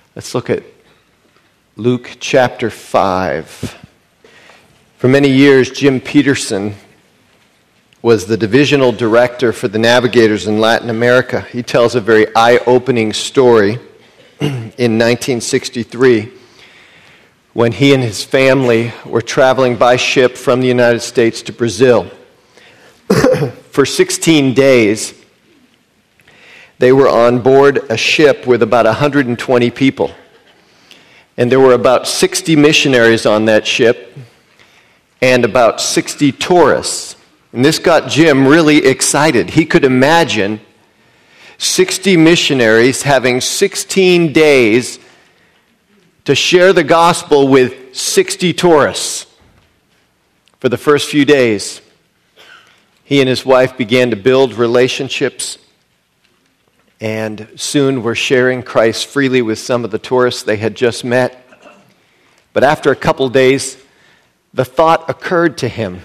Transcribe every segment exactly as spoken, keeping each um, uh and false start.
Let's look at Luke chapter five. For many years, Jim Peterson was the divisional director for the Navigators in Latin America. He tells a very eye-opening story in nineteen sixty-three when he and his family were traveling by ship from the United States to Brazil. For sixteen days, they were on board a ship with about one hundred twenty people. And there were about sixty missionaries on that ship and about sixty tourists. And this got Jim really excited. He could imagine sixty missionaries having sixteen days to share the gospel with sixty tourists. For the first few days, he and his wife began to build relationships, and soon were sharing Christ freely with some of the tourists they had just met. But after a couple days, the thought occurred to him,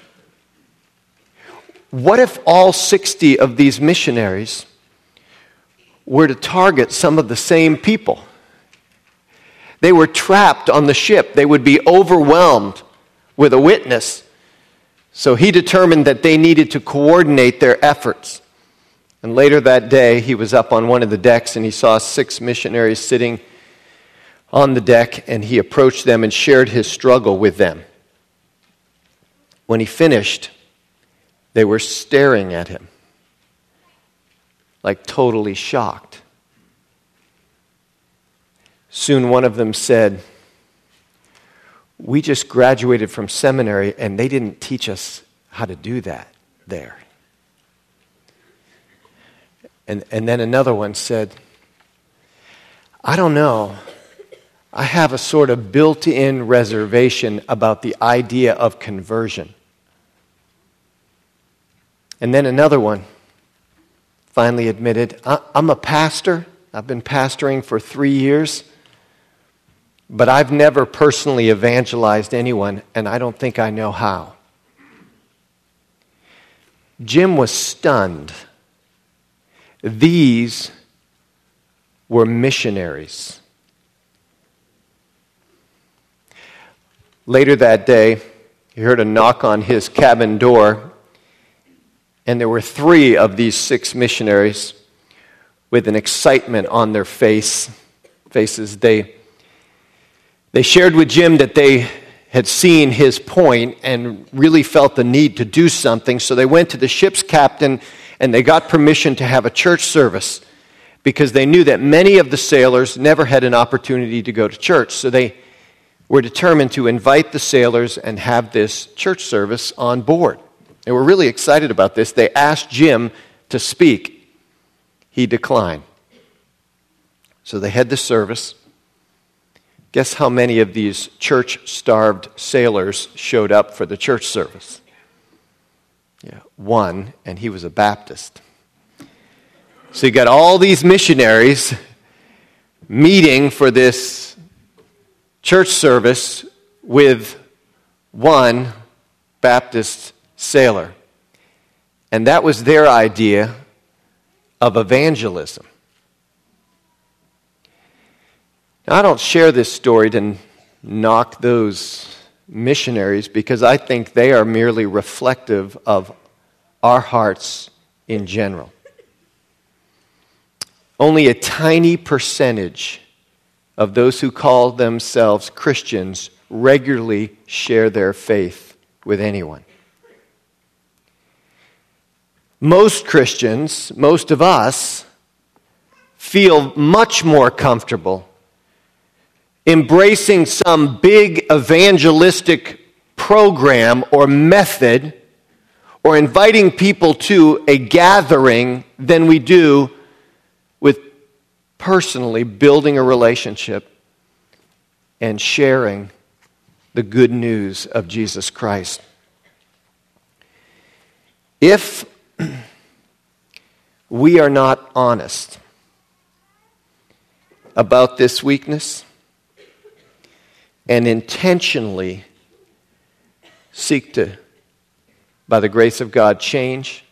what if all sixty of these missionaries were to target some of the same people? They were trapped on the ship. They would be overwhelmed with a witness. So he determined that they needed to coordinate their efforts. And later that day, he was up on one of the decks and he saw six missionaries sitting on the deck, and he approached them and shared his struggle with them. When he finished, they were staring at him, like totally shocked. Soon one of them said, "We just graduated from seminary and they didn't teach us how to do that there." And, and then another one said, "I don't know. I have a sort of built-in reservation about the idea of conversion." And then another one finally admitted, "I'm a pastor. I've been pastoring for three years, but I've never personally evangelized anyone, and I don't think I know how." Jim was stunned. These were missionaries. Later that day, he heard a knock on his cabin door, and there were three of these six missionaries with an excitement on their face, faces. They, they shared with Jim that they had seen his point and really felt the need to do something, so they went to the ship's captain and they got permission to have a church service because they knew that many of the sailors never had an opportunity to go to church. So they were determined to invite the sailors and have this church service on board. They were really excited about this. They asked Jim to speak. He declined. So they had the service. Guess how many of these church-starved sailors showed up for the church service? Yeah, one, and he was a Baptist. So you got all these missionaries meeting for this church service with one Baptist sailor. And that was their idea of evangelism. Now, I don't share this story to knock those missionaries because I think they are merely reflective of our hearts in general. Only a tiny percentage of those who call themselves Christians regularly share their faith with anyone. Most Christians, most of us, feel much more comfortable embracing some big evangelistic program or method or inviting people to a gathering than we do with personally building a relationship and sharing the good news of Jesus Christ. If we are not honest about this weakness and intentionally seek to, by the grace of God, change,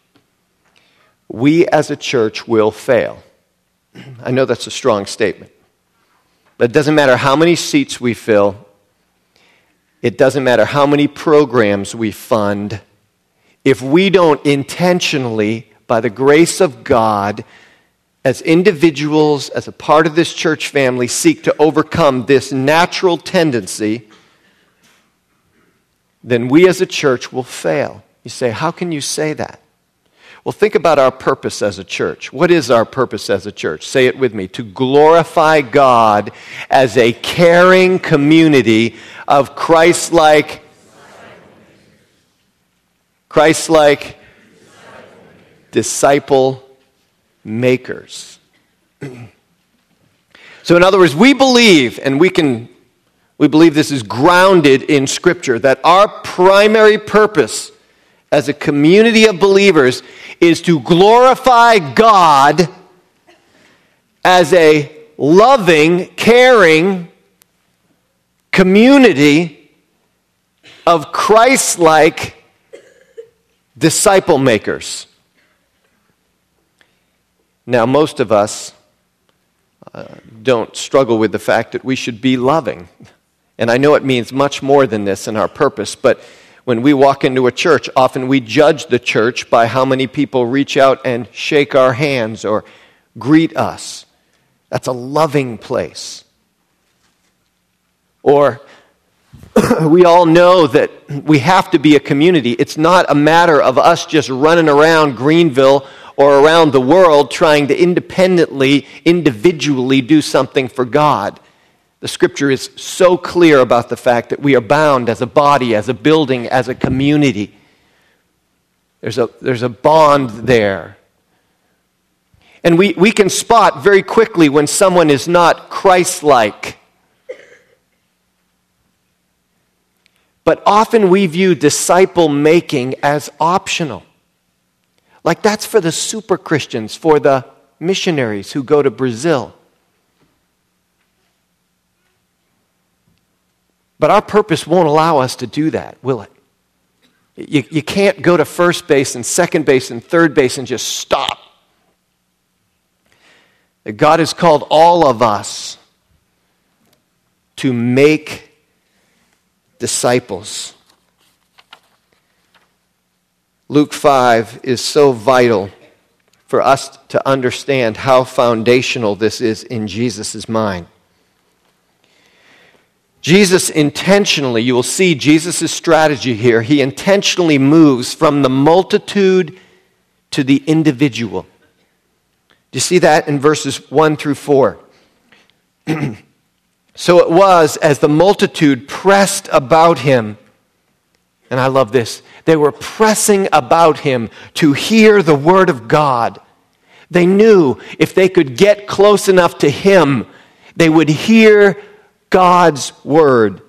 we as a church will fail. I know that's a strong statement. But it doesn't matter how many seats we fill. It doesn't matter how many programs we fund. If we don't intentionally, by the grace of God, as individuals, as a part of this church family, seek to overcome this natural tendency, then we as a church will fail. You say, how can you say that? Well, think about our purpose as a church. What is our purpose as a church? Say it with me. To glorify God as a caring community of Christ-like, Christ-like disciple makers. So in other words, we believe, and we can, we believe this is grounded in Scripture, that our primary purpose as a community of believers is to glorify God as a loving, caring community of Christ-like disciple makers. Now, most of us uh, don't struggle with the fact that we should be loving. And I know it means much more than this in our purpose, but when we walk into a church, often we judge the church by how many people reach out and shake our hands or greet us. That's a loving place. Or we all know that we have to be a community. It's not a matter of us just running around Greenville or around the world trying to independently, individually do something for God. The Scripture is so clear about the fact that we are bound as a body, as a building, as a community. There's a, there's a bond there. And we, we can spot very quickly when someone is not Christ-like. But often we view disciple-making as optional. Like that's for the super Christians, for the missionaries who go to Brazil. But our purpose won't allow us to do that, will it? You, you can't go to first base and second base and third base and just stop. God has called all of us to make disciples. Luke five is so vital for us to understand how foundational this is in Jesus' mind. Jesus intentionally, you will see Jesus' strategy here, he intentionally moves from the multitude to the individual. Do you see that in verses one through four? So it was as the multitude pressed about him, and I love this, they were pressing about him to hear the word of God. They knew if they could get close enough to him, they would hear God's word.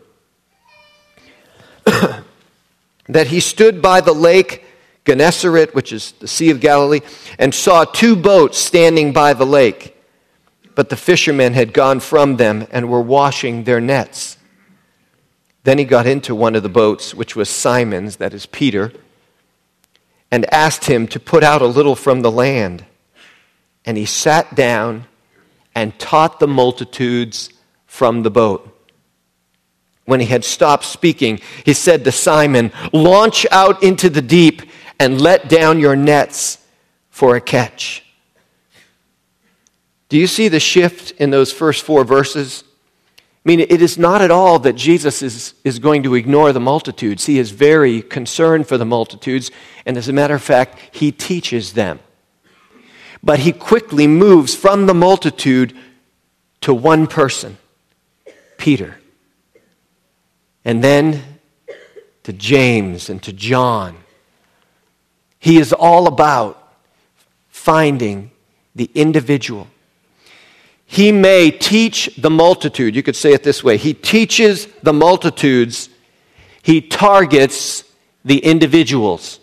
That he stood by the lake Gennesaret, which is the Sea of Galilee, and saw two boats standing by the lake. But the fishermen had gone from them and were washing their nets. Then he got into one of the boats, which was Simon's, that is Peter, and asked him to put out a little from the land. And he sat down and taught the multitudes from the boat. When he had stopped speaking, he said to Simon, "Launch out into the deep and let down your nets for a catch." Do you see the shift in those first four verses? I mean, it is not at all that Jesus is, is going to ignore the multitudes. He is very concerned for the multitudes, and as a matter of fact, he teaches them. But he quickly moves from the multitude to one person, Peter. And then to James and to John. He is all about finding the individual. He may teach the multitude. You could say it this way. He teaches the multitudes. He targets the individuals.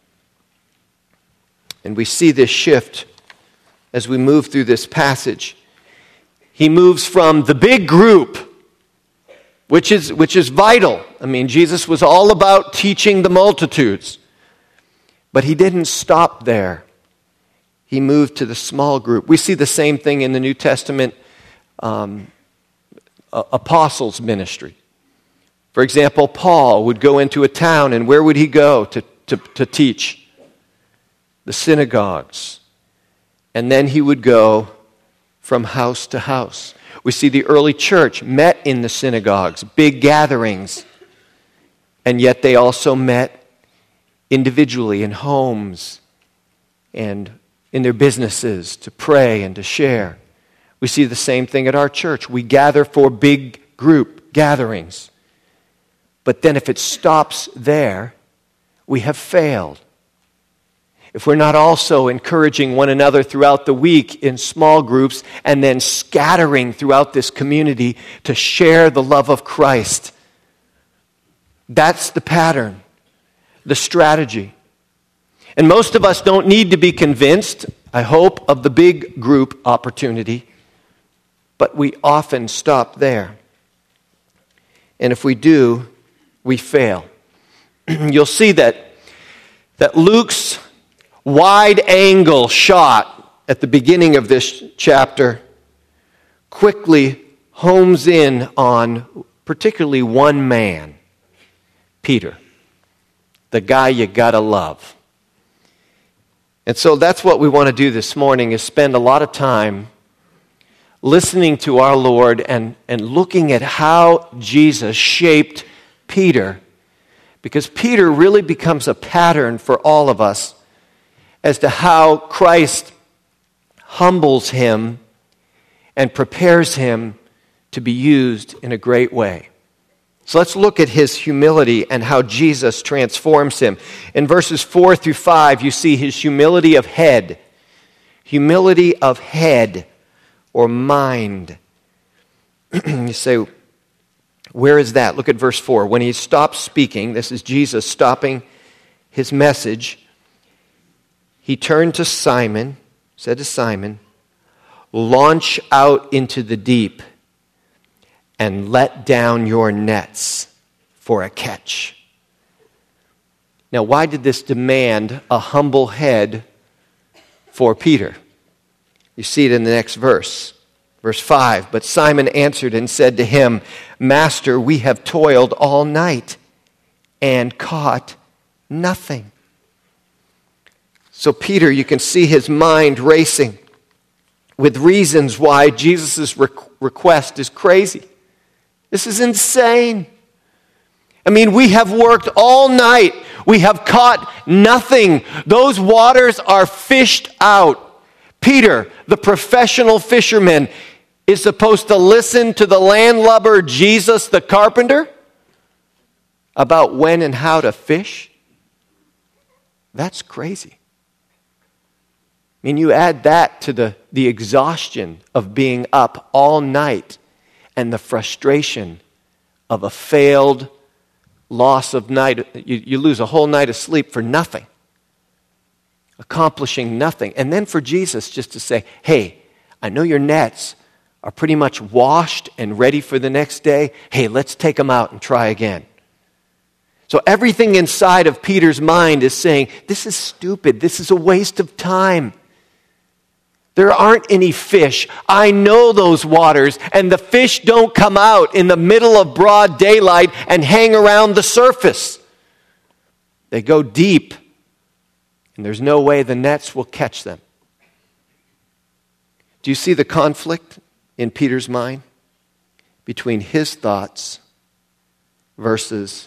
And we see this shift as we move through this passage. He moves from the big group, which is, which is vital. I mean, Jesus was all about teaching the multitudes. But he didn't stop there. He moved to the small group. We see the same thing in the New Testament. Um, uh, apostles' ministry. For example, Paul would go into a town, and where would he go to, to, to teach? The synagogues. And then he would go from house to house. We see the early church met in the synagogues, big gatherings, and yet they also met individually in homes and in their businesses to pray and to share. We see the same thing at our church. We gather for big group gatherings. But then if it stops there, we have failed. If we're not also encouraging one another throughout the week in small groups and then scattering throughout this community to share the love of Christ, that's the pattern, the strategy. And most of us don't need to be convinced, I hope, of the big group opportunity, but we often stop there. And if we do, we fail. You'll see that, that Luke's wide-angle shot at the beginning of this chapter quickly homes in on particularly one man, Peter, the guy you gotta love. And so that's what we want to do this morning, is spend a lot of time listening to our Lord and, and looking at how Jesus shaped Peter, because Peter really becomes a pattern for all of us as to how Christ humbles him and prepares him to be used in a great way. So let's look at his humility and how Jesus transforms him. In verses four through five, you see his humility of head. Humility of head or mind. You say, where is that? Look at verse four. When he stopped speaking, this is Jesus stopping his message, he turned to Simon, said to Simon, "Launch out into the deep and let down your nets for a catch." Now, why did this demand a humble head for Peter? You see it in the next verse. Verse five, "But Simon answered and said to him, 'Master, we have toiled all night and caught nothing.'" So Peter, you can see his mind racing with reasons why Jesus' request is crazy. This is insane. I mean, we have worked all night. We have caught nothing. Those waters are fished out. Peter, the professional fisherman, is supposed to listen to the landlubber Jesus the carpenter about when and how to fish? That's crazy. I mean, you add that to the, the exhaustion of being up all night and the frustration of a failed loss of night. You, you lose a whole night of sleep for nothing, accomplishing nothing. And then for Jesus just to say, "Hey, I know your nets are pretty much washed and ready for the next day. Hey, let's take them out and try again." So everything inside of Peter's mind is saying, this is stupid. This is a waste of time. There aren't any fish. I know those waters, and the fish don't come out in the middle of broad daylight and hang around the surface. They go deep, and there's no way the nets will catch them. Do you see the conflict in Peter's mind between his thoughts versus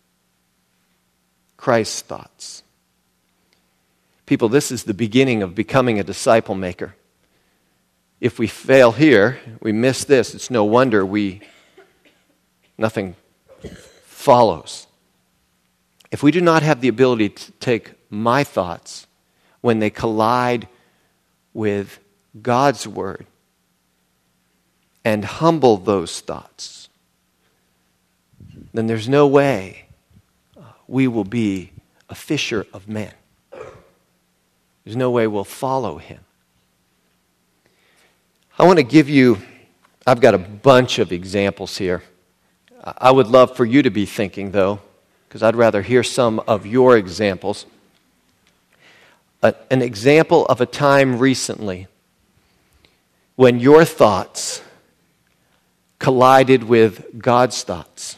Christ's thoughts? People, this is the beginning of becoming a disciple maker. If we fail here, we miss this, it's no wonder we nothing follows. If we do not have the ability to take my thoughts when they collide with God's word and humble those thoughts, then there's no way we will be a fisher of men. There's no way we'll follow him. I want to give you, I've got a bunch of examples here. I would love for you to be thinking, though, because I'd rather hear some of your examples. A, an example of a time recently when your thoughts collided with God's thoughts.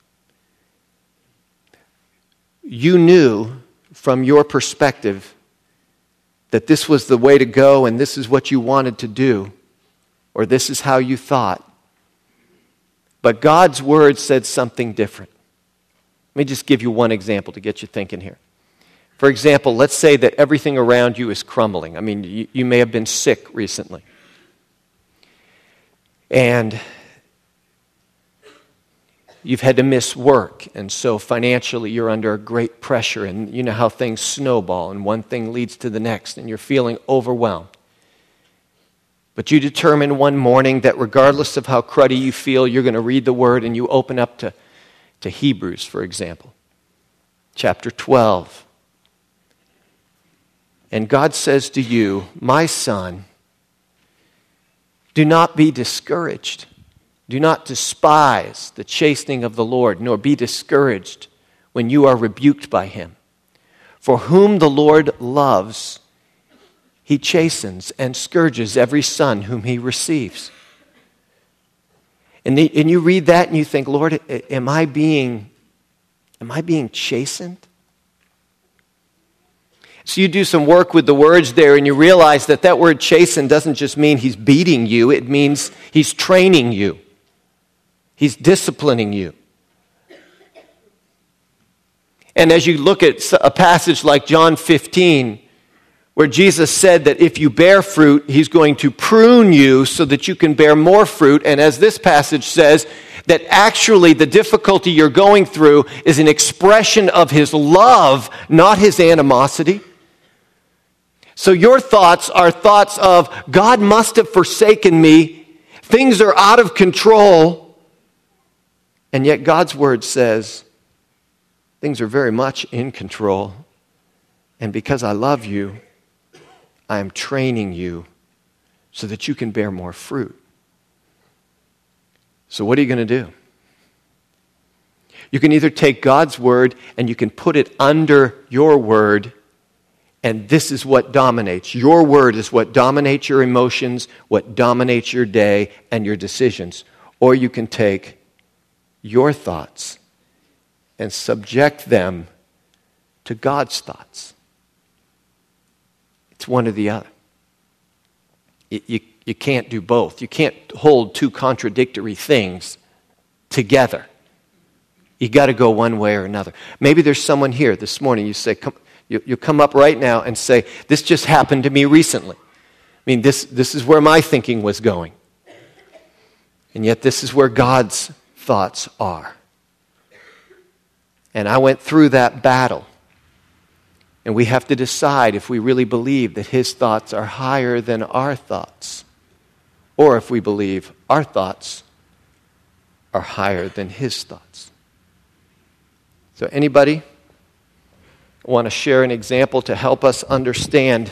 You knew from your perspective that this was the way to go and this is what you wanted to do, or this is how you thought. But God's word said something different. Let me just give you one example to get you thinking here. For example, let's say that everything around you is crumbling. I mean, you, you may have been sick recently. And you've had to miss work, and so financially you're under great pressure, and you know how things snowball, and one thing leads to the next, and you're feeling overwhelmed. But you determine one morning that regardless of how cruddy you feel, you're going to read the Word, and you open up to, to Hebrews, for example, chapter twelve. And God says to you, my son, do not be discouraged. Do not despise the chastening of the Lord, nor be discouraged when you are rebuked by him. For whom the Lord loves, he chastens and scourges every son whom he receives. And, the, and you read that and you think, Lord, am I being, am I being chastened? So you do some work with the words there and you realize that that word chasten doesn't just mean he's beating you, it means he's training you. He's disciplining you. And as you look at a passage like John fifteen, where Jesus said that if you bear fruit, he's going to prune you so that you can bear more fruit. And as this passage says, that actually the difficulty you're going through is an expression of his love, not his animosity. So your thoughts are thoughts of, God must have forsaken me, things are out of control. And yet God's word says, things are very much in control. And because I love you, I am training you so that you can bear more fruit. So what are you going to do? You can either take God's word and you can put it under your word, and this is what dominates. Your word is what dominates your emotions, what dominates your day and your decisions. Or you can take your thoughts and subject them to God's thoughts. It's one or the other. You, you, you can't do both. You can't hold two contradictory things together. You got to go one way or another. Maybe there's someone here this morning, you say, come, you, you come up right now and say, this just happened to me recently. I mean, this, this is where my thinking was going. And yet this is where God's thoughts are. And I went through that battle. And we have to decide if we really believe that his thoughts are higher than our thoughts, or if we believe our thoughts are higher than his thoughts. So anybody want to share an example to help us understand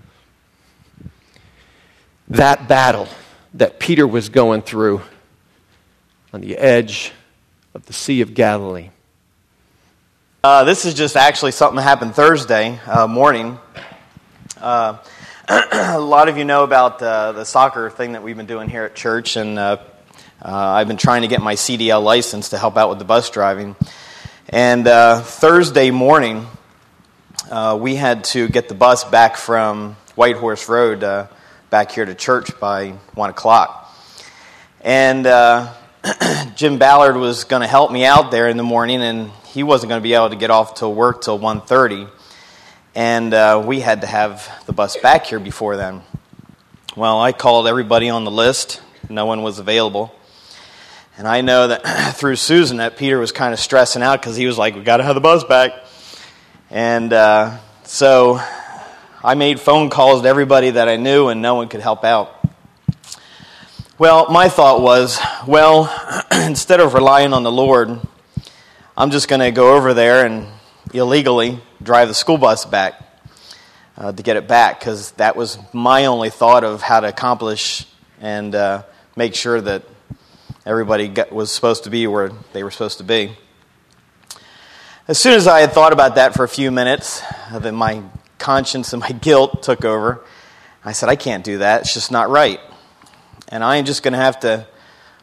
that battle that Peter was going through on the edge of the Sea of Galilee? Uh, this is just actually something that happened Thursday uh, morning. Uh, a lot of you know about uh, the soccer thing that we've been doing here at church, and uh, uh, I've been trying to get my C D L license to help out with the bus driving. And uh, Thursday morning, uh, we had to get the bus back from White Horse Road uh, back here to church by one o'clock. And uh, Jim Ballard was going to help me out there in the morning, and he wasn't going to be able to get off till work till one thirty. And uh, we had to have the bus back here before then. Well, I called everybody on the list. No one was available. And I know that through Susan that Peter was kind of stressing out because he was like, we got to have the bus back. And uh, so I made phone calls to everybody that I knew, and no one could help out. Well, my thought was, well, instead of relying on the Lord, I'm just going to go over there and illegally drive the school bus back uh, to get it back, because that was my only thought of how to accomplish and uh, make sure that everybody got, was supposed to be where they were supposed to be. As soon as I had thought about that for a few minutes, uh, then my conscience and my guilt took over. I said, I can't do that. It's just not right. And I am just going to have to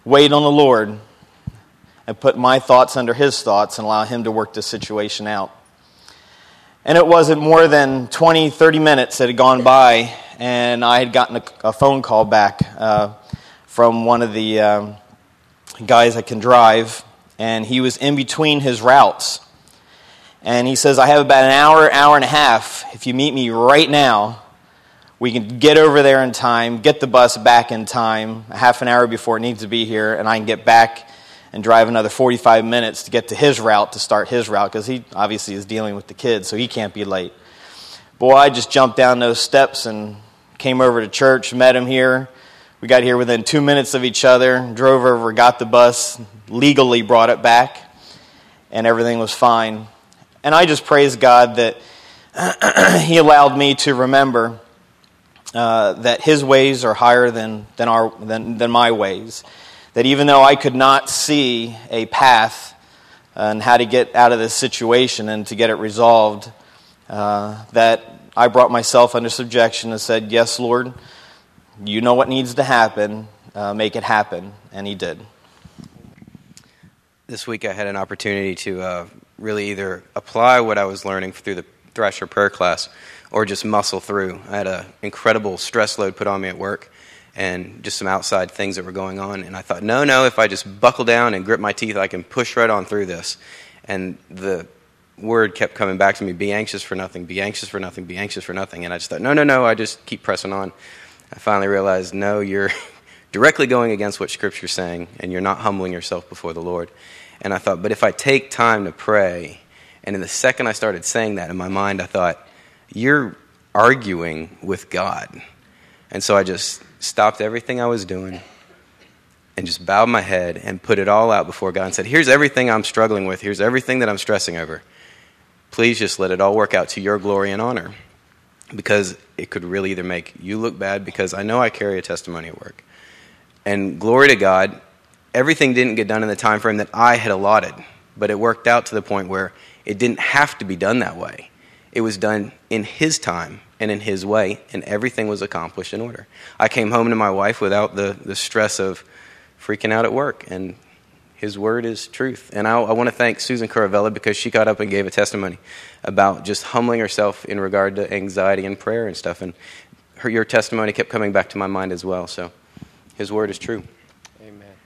wait on the Lord and put my thoughts under his thoughts and allow him to work this situation out. And it wasn't more than twenty, thirty minutes that had gone by, and I had gotten a, a phone call back uh, from one of the um, guys that can drive, and he was in between his routes. And he says, I have about an hour, hour and a half. If you meet me right now, we can get over there in time, get the bus back in time, a half an hour before it needs to be here, and I can get back and drive another forty-five minutes to get to his route, to start his route, because he obviously is dealing with the kids, so he can't be late. Boy, I just jumped down those steps and came over to church, met him here. We got here within two minutes of each other, drove over, got the bus, legally brought it back, and everything was fine. And I just praise God that he allowed me to remember uh, that his ways are higher than, than, our, than, than my ways. That even though I could not see a path and how to get out of this situation and to get it resolved, uh, that I brought myself under subjection and said, yes, Lord, you know what needs to happen, uh, make it happen, and he did. This week I had an opportunity to uh, really either apply what I was learning through the Thrasher prayer class or just muscle through. I had an incredible stress load put on me at work, and just some outside things that were going on. And I thought, no, no, if I just buckle down and grip my teeth, I can push right on through this. And the word kept coming back to me, be anxious for nothing, be anxious for nothing, be anxious for nothing. And I just thought, no, no, no, I just keep pressing on. I finally realized, no, you're directly going against what Scripture's saying, and you're not humbling yourself before the Lord. And I thought, but if I take time to pray, and in the second I started saying that in my mind, I thought, you're arguing with God. And so I just stopped everything I was doing and just bowed my head and put it all out before God and said, here's everything I'm struggling with. Here's everything that I'm stressing over. Please just let it all work out to your glory and honor, because it could really either make you look bad, because I know I carry a testimony at work. And glory to God, everything didn't get done in the time frame that I had allotted, but it worked out to the point where it didn't have to be done that way. It was done in his time and in his way, and everything was accomplished in order. I came home to my wife without the, the stress of freaking out at work, and his word is truth. And I, I want to thank Susan Curavella, because she got up and gave a testimony about just humbling herself in regard to anxiety and prayer and stuff, and her, your testimony kept coming back to my mind as well. So his word is true. Amen.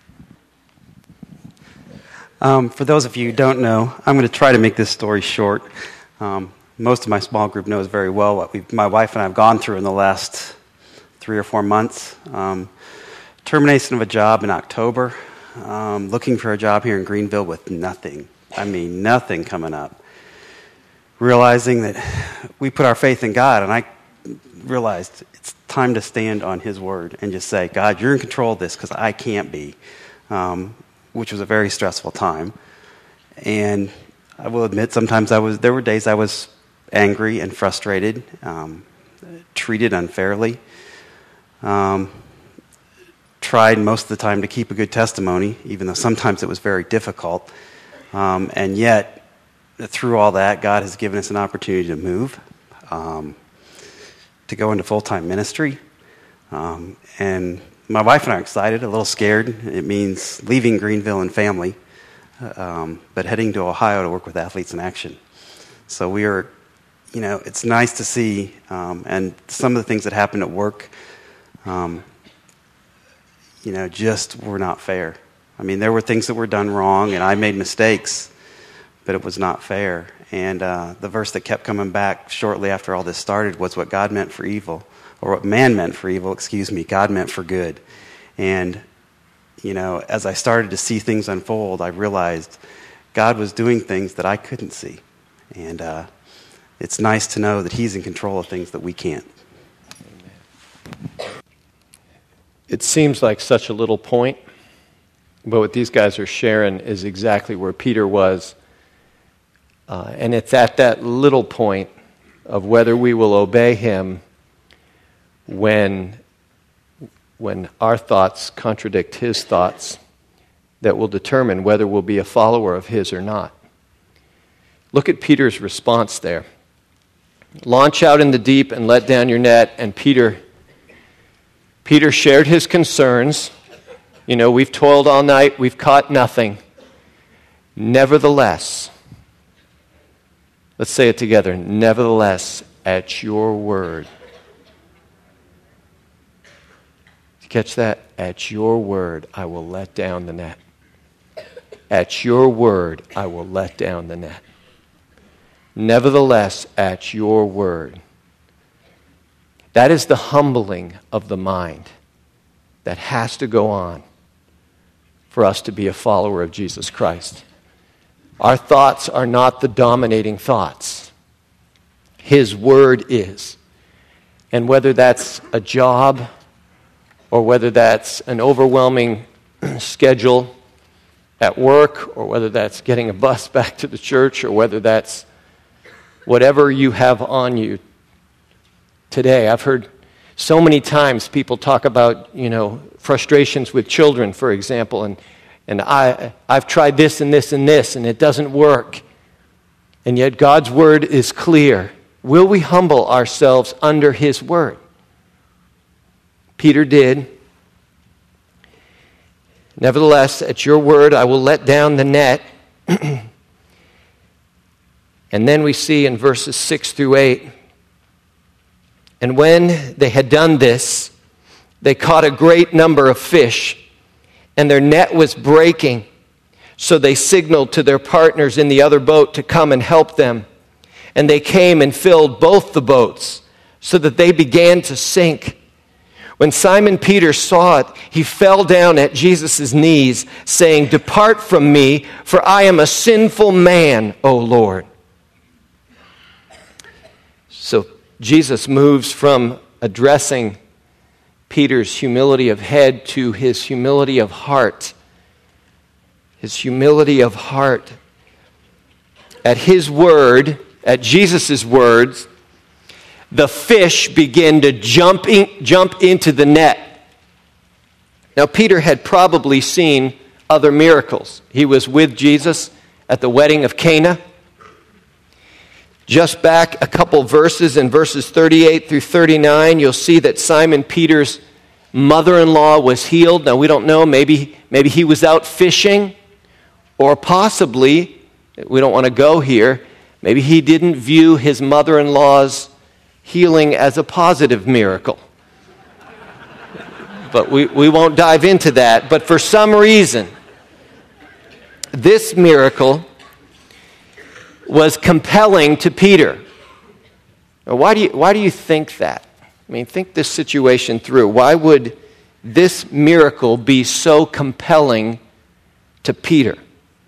Um, for those of you who don't know, I'm going to try to make this story short. Um, most of my small group knows very well what we, my wife and I have gone through in the last three or four months. Um, termination of a job in October, um, looking for a job here in Greenville with nothing. I mean, nothing coming up. Realizing that we put our faith in God, and I realized it's time to stand on his word and just say, God, you're in control of this, because I can't be, um, which was a very stressful time. And I will admit, sometimes I was. There were days I was angry and frustrated, um, treated unfairly. Um, tried most of the time to keep a good testimony, even though sometimes it was very difficult. Um, and yet, through all that, God has given us an opportunity to move, um, to go into full-time ministry. Um, and my wife and I are excited, a little scared. It means leaving Greenville and family, um, but heading to Ohio to work with Athletes in Action. So we are, you know, it's nice to see, um, and some of the things that happened at work, um, you know, just were not fair. I mean, there were things that were done wrong, and I made mistakes, but it was not fair. And uh, the verse that kept coming back shortly after all this started was what God meant for evil, or what man meant for evil, excuse me, God meant for good. And, you know, as I started to see things unfold, I realized God was doing things that I couldn't see. And uh, it's nice to know that he's in control of things that we can't. It seems like such a little point, but what these guys are sharing is exactly where Peter was. Uh, and it's at that little point of whether we will obey him when, when our thoughts contradict his thoughts that will determine whether we'll be a follower of his or not. Look at Peter's response there. Launch out in the deep and let down your net, and Peter... Peter shared his concerns You know, we've toiled all night, we've caught nothing. Nevertheless, let's say it together. Nevertheless, at your word. Did you catch that? At your word, I will let down the net. At your word, I will let down the net. Nevertheless, at your word. That is the humbling of the mind that has to go on for us to be a follower of Jesus Christ. Our thoughts are not the dominating thoughts. His word is. And whether that's a job or whether that's an overwhelming schedule at work or whether that's getting a bus back to the church or whether that's whatever you have on you today. I've heard so many times people talk about, you know, frustrations with children, for example, and and I, I've tried this and this and this, and it doesn't work. And yet God's word is clear. Will we humble ourselves under his word? Peter did. Nevertheless, at your word, I will let down the net. And then we see in verses six through eight, and when they had done this, they caught a great number of fish, and their net was breaking. So they signaled to their partners in the other boat to come and help them. And they came and filled both the boats, so that they began to sink. When Simon Peter saw it, he fell down at Jesus' knees, saying, "Depart from me, for I am a sinful man, O Lord." So Jesus moves from addressing Peter's humility of head to his humility of heart. His humility of heart. At his word, at Jesus' words, the fish begin to jump, in, jump into the net. Now, Peter had probably seen other miracles. He was with Jesus at the wedding of Cana. Just back a couple verses, in verses thirty-eight through thirty-nine, you'll see that Simon Peter's mother-in-law was healed. Now, we don't know, maybe, maybe he was out fishing, or possibly, we don't want to go here, maybe he didn't view his mother-in-law's healing as a positive miracle. But we, we won't dive into that. But for some reason, this miracle was compelling to Peter. Now, why do you, why do you think that? I mean, think this situation through. Why would this miracle be so compelling to Peter?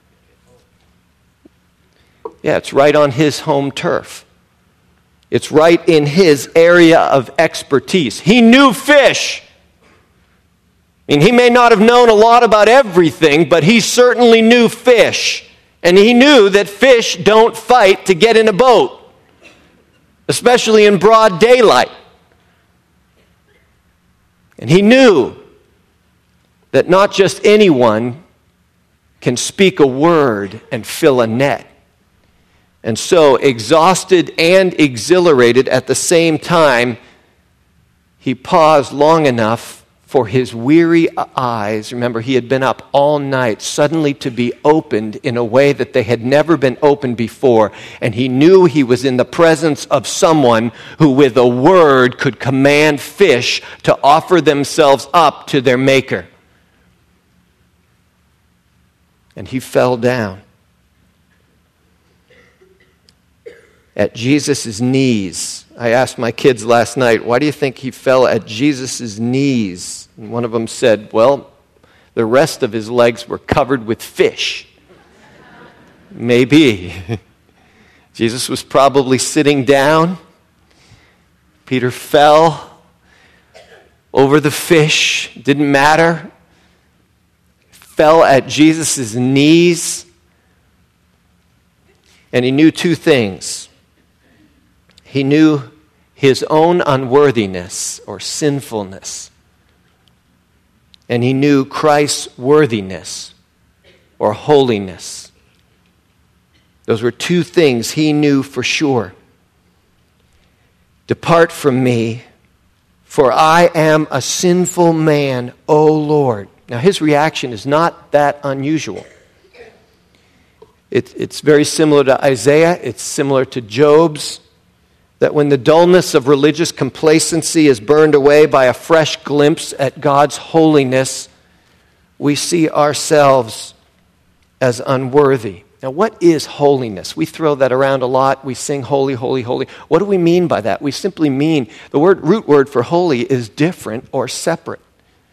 Yeah, it's right on his home turf. It's right in his area of expertise. He knew fish. I mean, he may not have known a lot about everything, but he certainly knew fish. And he knew that fish don't fight to get in a boat, especially in broad daylight. And he knew that not just anyone can speak a word and fill a net. And so, exhausted and exhilarated at the same time, he paused long enough for his weary eyes, remember he had been up all night, suddenly to be opened in a way that they had never been opened before. And he knew he was in the presence of someone who with a word could command fish to offer themselves up to their maker. And he fell down at Jesus' knees. I asked my kids last night, why do you think he fell at Jesus' knees? And one of them said, well, the rest of his legs were covered with fish. Maybe. Jesus was probably sitting down. Peter fell over the fish. Didn't matter. Fell at Jesus' knees. And he knew two things. He knew his own unworthiness or sinfulness. And he knew Christ's worthiness or holiness. Those were two things he knew for sure. Depart from me, for I am a sinful man, O Lord. Now, his reaction is not that unusual. It, it's very similar to Isaiah. It's similar to Job's. That when the dullness of religious complacency is burned away by a fresh glimpse at God's holiness, we see ourselves as unworthy. Now, what is holiness? We throw that around a lot. We sing holy, holy, holy. What do we mean by that? We simply mean the word root word for holy is different or separate.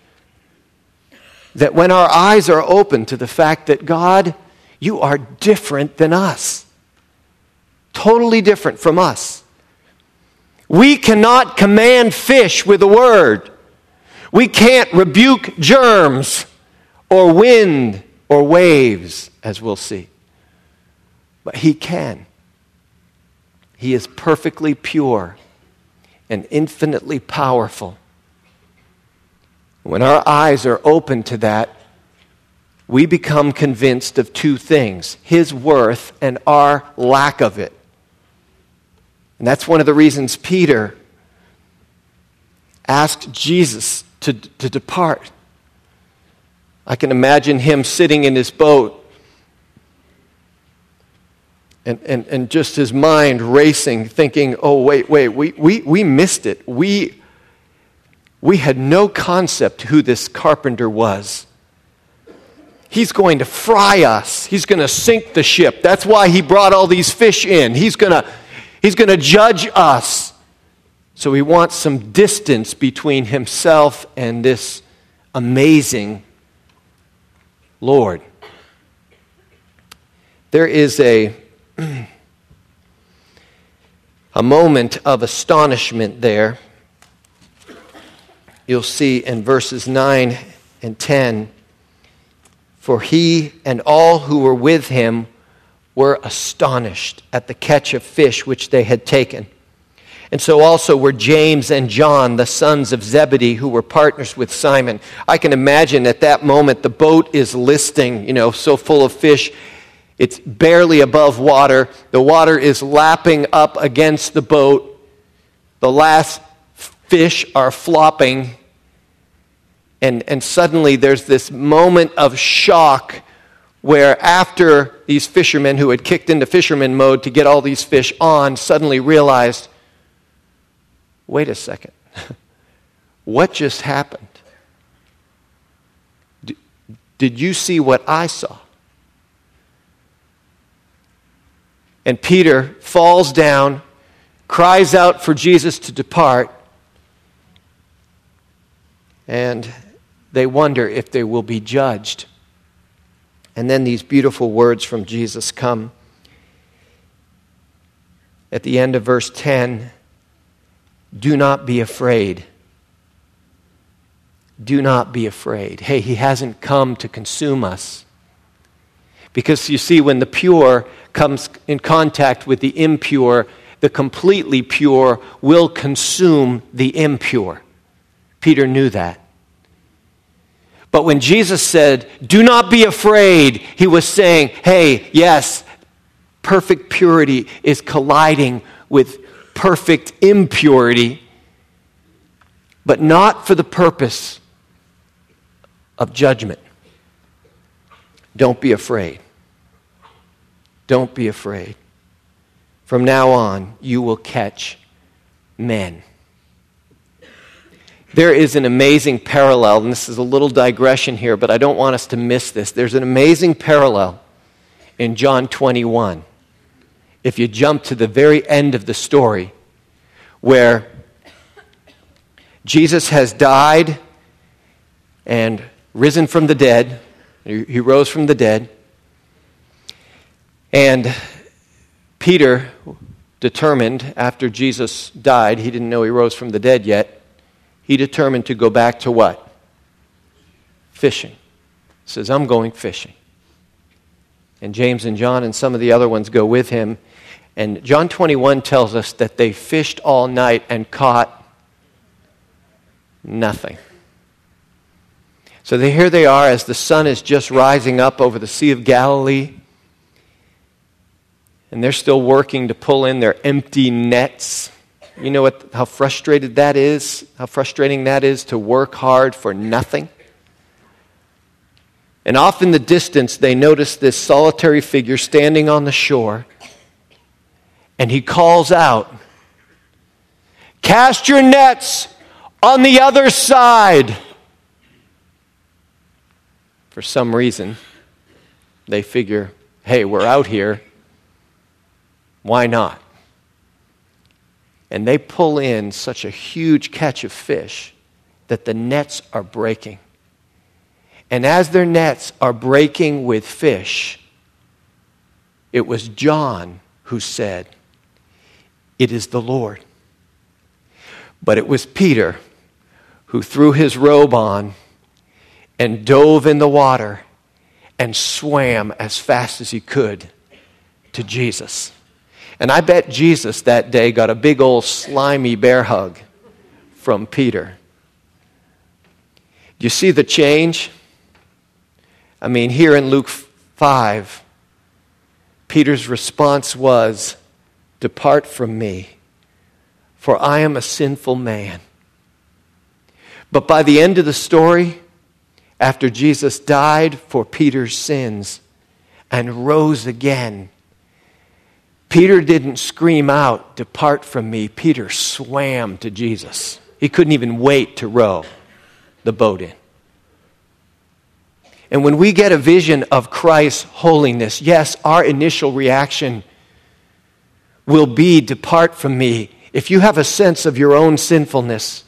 That when our eyes are open to the fact that God, you are different than us, totally different from us. We cannot command fish with a word. We can't rebuke germs or wind or waves, as we'll see. But he can. He is perfectly pure and infinitely powerful. When our eyes are open to that, we become convinced of two things: his worth and our lack of it. And that's one of the reasons Peter asked Jesus to, to depart. I can imagine him sitting in his boat and, and, and just his mind racing, thinking, oh, wait, wait, we, we, we missed it. We, we had no concept who this carpenter was. He's going to fry us. He's going to sink the ship. That's why he brought all these fish in. He's going to He's going to judge us. So he wants some distance between himself and this amazing Lord. There is a, a moment of astonishment there. You'll see in verses nine and ten. For he and all who were with him were astonished at the catch of fish which they had taken. And so also were James and John, the sons of Zebedee, who were partners with Simon. I can imagine at that moment the boat is listing, you know, so full of fish. It's barely above water. The water is lapping up against the boat. The last fish are flopping. And, and suddenly there's this moment of shock where after these fishermen who had kicked into fisherman mode to get all these fish on suddenly realized, wait a second, what just happened? D- did you see what I saw? And Peter falls down, cries out for Jesus to depart, and they wonder if they will be judged. And then these beautiful words from Jesus come. At the end of verse ten, do not be afraid. Do not be afraid. Hey, he hasn't come to consume us. Because you see, when the pure comes in contact with the impure, the completely pure will consume the impure. Peter knew that. But when Jesus said, do not be afraid, he was saying, hey, yes, perfect purity is colliding with perfect impurity, but not for the purpose of judgment. Don't be afraid. Don't be afraid. From now on, you will catch men. There is an amazing parallel, and this is a little digression here, but I don't want us to miss this. There's an amazing parallel in John twenty-one. If you jump to the very end of the story, where Jesus has died and risen from the dead. He rose from the dead. And Peter determined, after Jesus died, he didn't know he rose from the dead yet, he determined to go back to what? Fishing. He says, I'm going fishing. And James and John and some of the other ones go with him. And John twenty-one tells us that they fished all night and caught nothing. So they, here they are as the sun is just rising up over the Sea of Galilee. And they're still working to pull in their empty nets. You know what? How frustrated that is? How frustrating that is to work hard for nothing? And off in the distance, they notice this solitary figure standing on the shore. And he calls out, "Cast your nets on the other side." For some reason, they figure, hey, we're out here. Why not? And they pull in such a huge catch of fish that the nets are breaking. And as their nets are breaking with fish, it was John who said, "It is the Lord." But it was Peter who threw his robe on and dove in the water and swam as fast as he could to Jesus. And I bet Jesus that day got a big old slimy bear hug from Peter. Do you see the change? I mean, here in Luke five, Peter's response was, "Depart from me, for I am a sinful man." But by the end of the story, after Jesus died for Peter's sins and rose again, Peter didn't scream out, "Depart from me." Peter swam to Jesus. He couldn't even wait to row the boat in. And when we get a vision of Christ's holiness, yes, our initial reaction will be, "Depart from me." If you have a sense of your own sinfulness,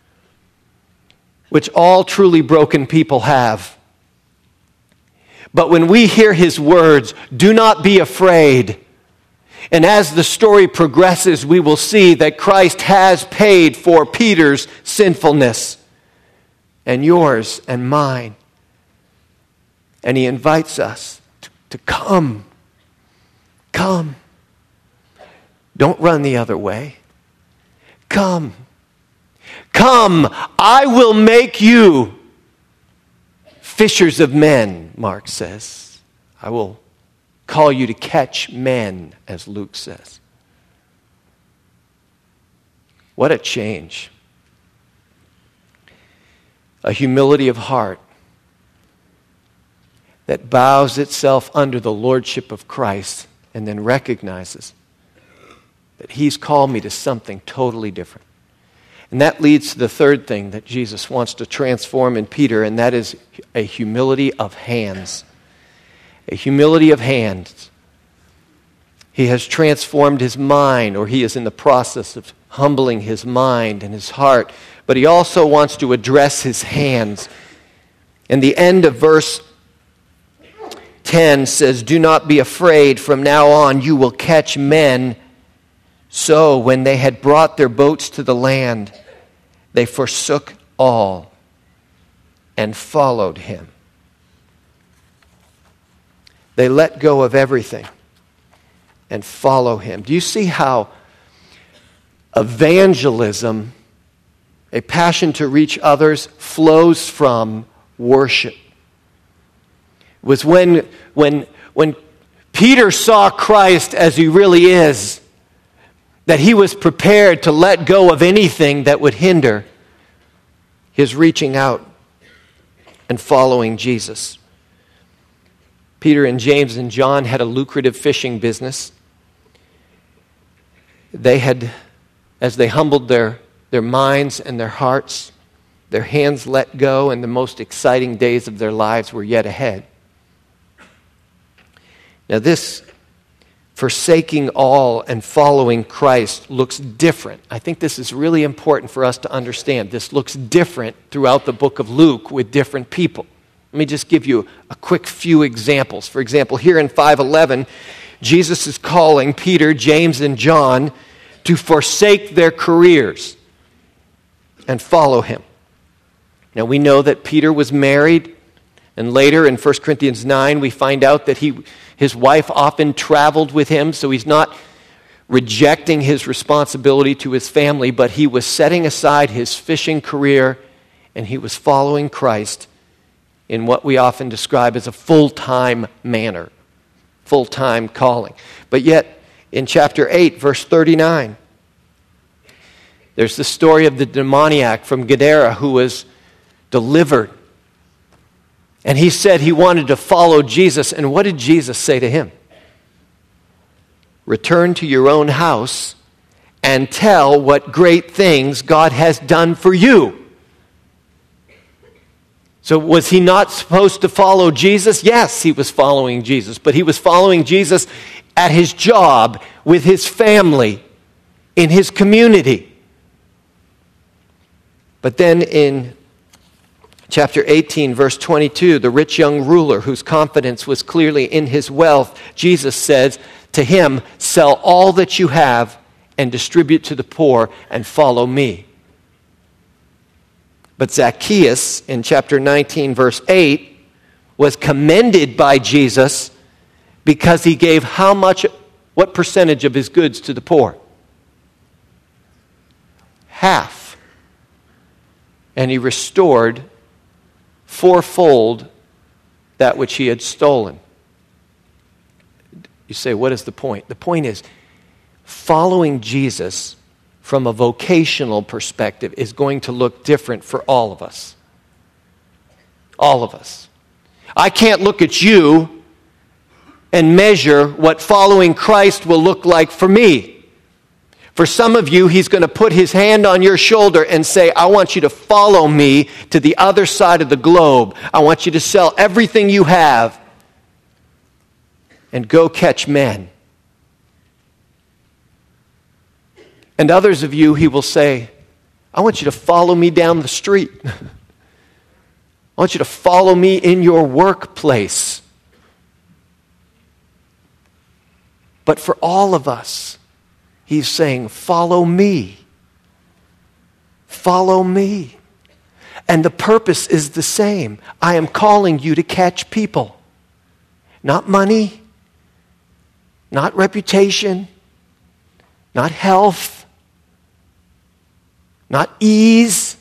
which all truly broken people have. But when we hear his words, "Do not be afraid," and as the story progresses, we will see that Christ has paid for Peter's sinfulness and yours and mine. And he invites us to, to come. Come. Don't run the other way. Come. Come, I will make you fishers of men, Mark says. I will call you to catch men, as Luke says. What a change. A humility of heart that bows itself under the lordship of Christ and then recognizes that he's called me to something totally different. And that leads to the third thing that Jesus wants to transform in Peter, and that is a humility of hands. A humility of hands. He has transformed his mind, or he is in the process of humbling his mind and his heart, but he also wants to address his hands. And the end of verse ten says, "Do not be afraid. From now on you will catch men." So when they had brought their boats to the land, they forsook all and followed him. They let go of everything and follow him. Do you see how evangelism, a passion to reach others, flows from worship? It was when, when, when Peter saw Christ as he really is, that he was prepared to let go of anything that would hinder his reaching out and following Jesus. Peter and James and John had a lucrative fishing business. They had, as they humbled their, their minds and their hearts, their hands let go, and the most exciting days of their lives were yet ahead. Now this forsaking all and following Christ looks different. I think this is really important for us to understand. This looks different throughout the book of Luke with different people. Let me just give you a quick few examples. For example, here in five eleven, Jesus is calling Peter, James, and John to forsake their careers and follow him. Now we know that Peter was married, and later in First Corinthians nine we find out that he his wife often traveled with him, so he's not rejecting his responsibility to his family, but he was setting aside his fishing career and he was following Christ in what we often describe as a full-time manner, full-time calling. But yet, in chapter eight, verse thirty-nine, there's the story of the demoniac from Gadara who was delivered. And he said he wanted to follow Jesus. And what did Jesus say to him? Return to your own house and tell what great things God has done for you. So was he not supposed to follow Jesus? Yes, he was following Jesus. But he was following Jesus at his job, with his family, in his community. But then in chapter eighteen, verse twenty-two, the rich young ruler whose confidence was clearly in his wealth, Jesus says to him, sell all that you have and distribute to the poor and follow me. But Zacchaeus, in chapter nineteen, verse eight, was commended by Jesus because he gave how much, what percentage of his goods to the poor? Half. And he restored fourfold that which he had stolen. You say, what is the point? The point is, following Jesus from a vocational perspective is going to look different for all of us. All of us. I can't look at you and measure what following Christ will look like for me. For some of you, he's going to put his hand on your shoulder and say, I want you to follow me to the other side of the globe. I want you to sell everything you have and go catch men. And others of you, he will say, I want you to follow me down the street. I want you to follow me in your workplace. But for all of us, he's saying, follow me. Follow me. And the purpose is the same. I am calling you to catch people. Not money, not reputation, not health, not ease.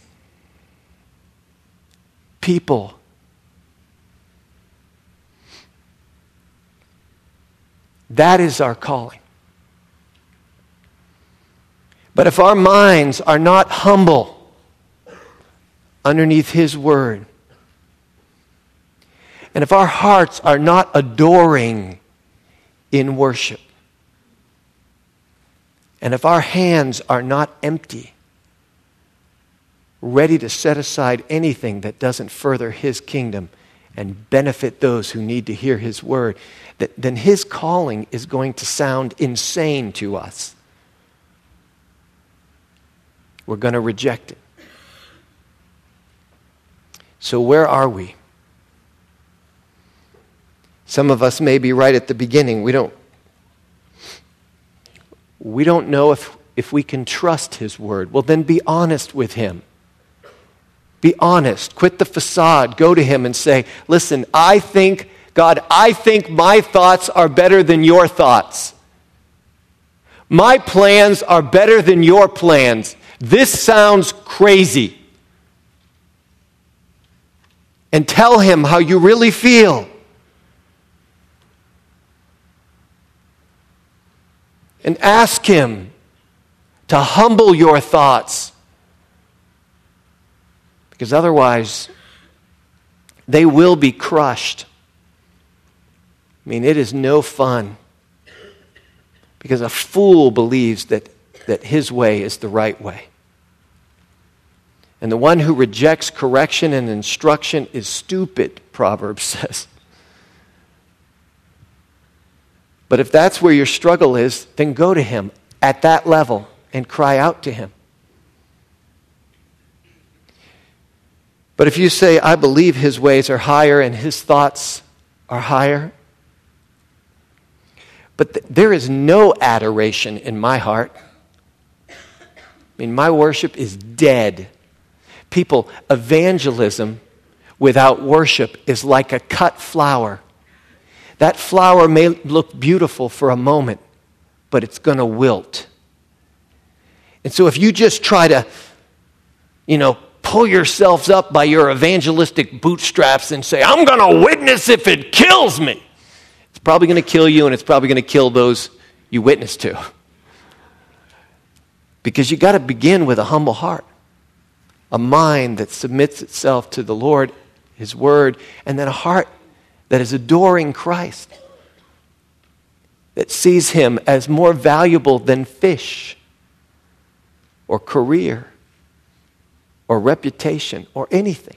People. That is our calling. But if our minds are not humble underneath his word, and if our hearts are not adoring in worship, and if our hands are not empty, ready to set aside anything that doesn't further his kingdom and benefit those who need to hear his word, that, then his calling is going to sound insane to us. We're going to reject it. So where are we? Some of us may be right at the beginning. We don't, we don't know if, if we can trust his word. Well, then be honest with him. Be honest. Quit the facade. Go to him and say, listen, I think, God, I think my thoughts are better than your thoughts. My plans are better than your plans. This sounds crazy. And tell him how you really feel. And ask him to humble your thoughts. Because otherwise, they will be crushed. I mean, it is no fun. Because a fool believes that, that his way is the right way. And the one who rejects correction and instruction is stupid, Proverbs says. But if that's where your struggle is, then go to him at that level and cry out to him. But if you say, I believe his ways are higher and his thoughts are higher, but th- there is no adoration in my heart. I mean, my worship is dead. People, evangelism without worship is like a cut flower. That flower may look beautiful for a moment, but it's going to wilt. And so if you just try to, you know, pull yourselves up by your evangelistic bootstraps and say, I'm going to witness if it kills me, it's probably going to kill you, and it's probably going to kill those you witness to. Because you got to begin with a humble heart, a mind that submits itself to the Lord, his word, and then a heart that is adoring Christ, that sees him as more valuable than fish or career or reputation or anything.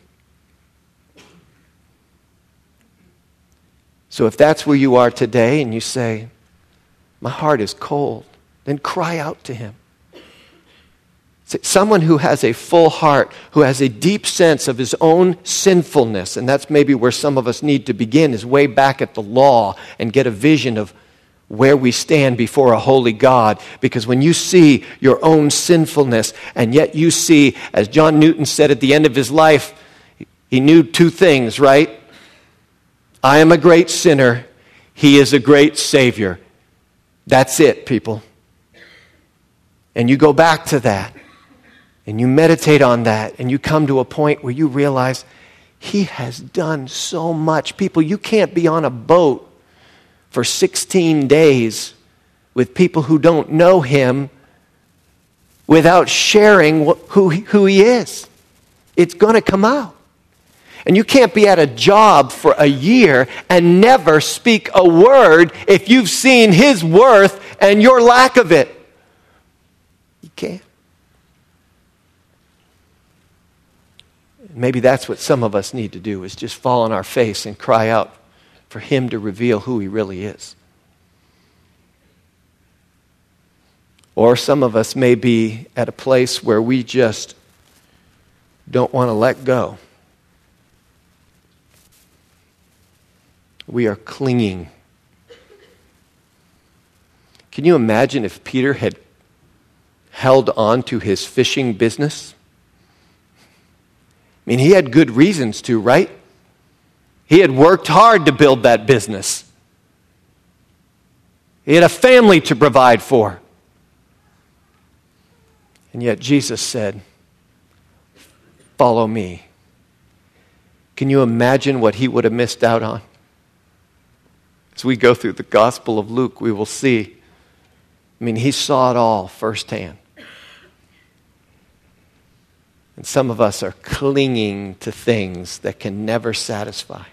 So if that's where you are today and you say, my heart is cold, then cry out to him. Someone who has a full heart, who has a deep sense of his own sinfulness, and that's maybe where some of us need to begin, is way back at the law and get a vision of where we stand before a holy God. Because when you see your own sinfulness, and yet you see, as John Newton said at the end of his life, he knew two things, right? I am a great sinner. He is a great Savior. That's it, people. And you go back to that, and you meditate on that, and you come to a point where you realize he has done so much. People, you can't be on a boat for sixteen days with people who don't know him without sharing who he, who he is. It's going to come out. And you can't be at a job for a year and never speak a word if you've seen his worth and your lack of it. You can't. Maybe that's what some of us need to do, is just fall on our face and cry out for him to reveal who he really is. Or some of us may be at a place where we just don't want to let go. We are clinging. Can you imagine if Peter had held on to his fishing business? I mean, he had good reasons to, right? He had worked hard to build that business. He had a family to provide for. And yet Jesus said, follow me. Can you imagine what he would have missed out on? As we go through the Gospel of Luke, we will see. I mean, he saw it all firsthand. And some of us are clinging to things that can never satisfy.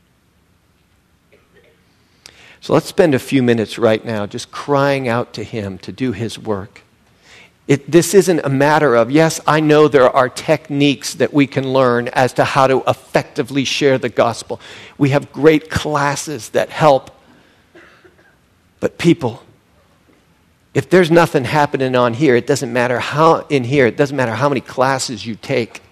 So let's spend a few minutes right now just crying out to him to do his work. It, this isn't a matter of, yes, I know there are techniques that we can learn as to how to effectively share the gospel. We have great classes that help. But people, if there's nothing happening on here, it doesn't matter how in here, it doesn't matter how many classes you take.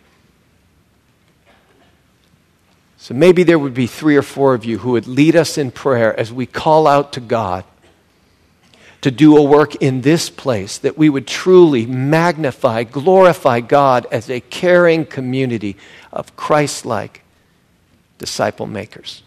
So maybe there would be three or four of you who would lead us in prayer as we call out to God to do a work in this place, that we would truly magnify, glorify God as a caring community of Christ-like disciple makers.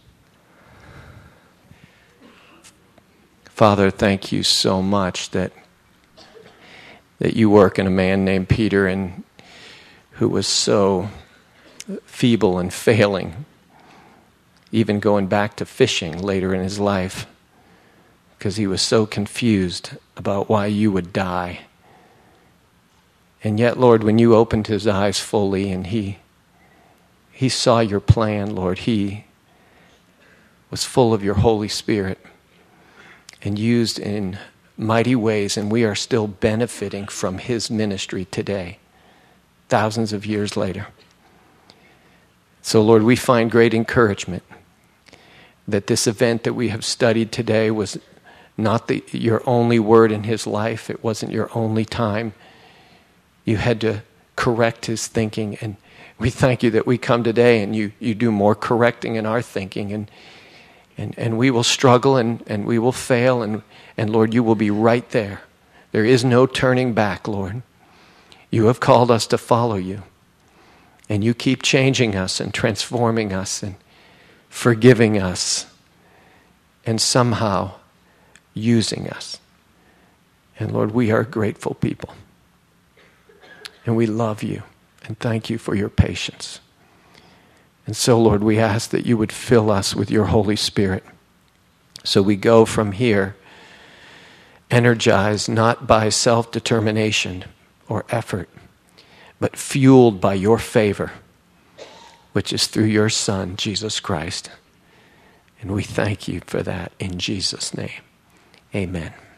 Father, thank you so much that that you work in a man named Peter, and who was so feeble and failing, even going back to fishing later in his life, because he was so confused about why you would die. And yet, Lord, when you opened his eyes fully and he he saw your plan, Lord, he was full of your Holy Spirit and used in mighty ways, and we are still benefiting from his ministry today, thousands of years later. So, Lord, we find great encouragement that this event that we have studied today was not the, your only word in his life. It wasn't your only time. You had to correct his thinking, and we thank you that we come today and you, you do more correcting in our thinking, and And and we will struggle and, and we will fail, and, and Lord, you will be right there. There is no turning back, Lord. You have called us to follow you. And you keep changing us and transforming us and forgiving us and somehow using us. And Lord, we are grateful people. And we love you and thank you for your patience. And so, Lord, we ask that you would fill us with your Holy Spirit. So we go from here energized not by self-determination or effort, but fueled by your favor which is through your Son, Jesus Christ. And we thank you for that in Jesus' name. Amen.